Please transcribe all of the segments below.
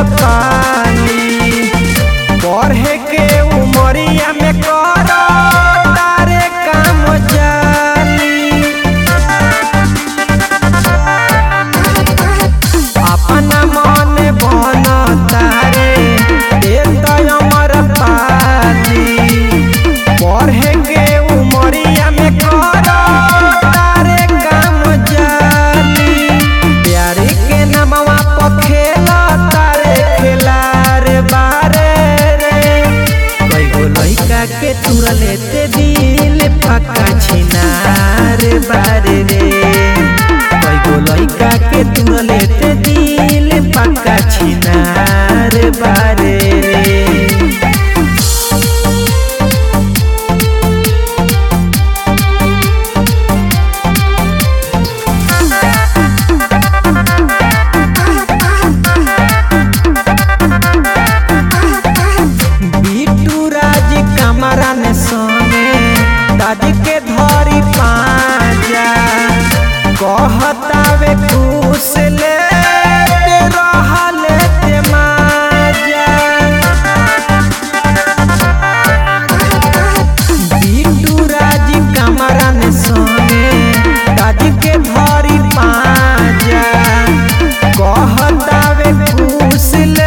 पानी पढ़े के उमरिया में करो तारे काम जाली अपना मन बन तारे देता अमर पानी पढ़े के उमरिया में करो तारे काम जाली प्यारे के नमवा पखेला तारे खेलार बारे कई गो लइका के तुरा लेते दिल पक्का छिनार बारे रे कई गो लइका के तुरा लेते दिल पक्का छिनार बारे रे। दादी के धरी पाजा कहतावे खुश ले रहले ते माजा बिट्टू राजी कमरा ने सोने दादी के धरी पाजा कहतावे खुश ले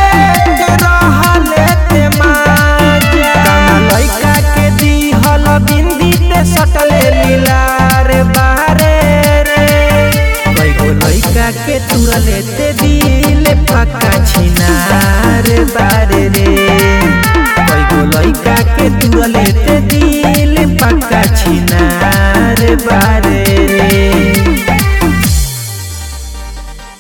रहले ते माजा लइका के दिहल बिंदी ते सटले लीलार बारे रे कई गो लइका के तुरा लेते दिल पक्का छिनार बारे रे कई गो लइका के तुरा लेते दिल पक्का छिनार बारे।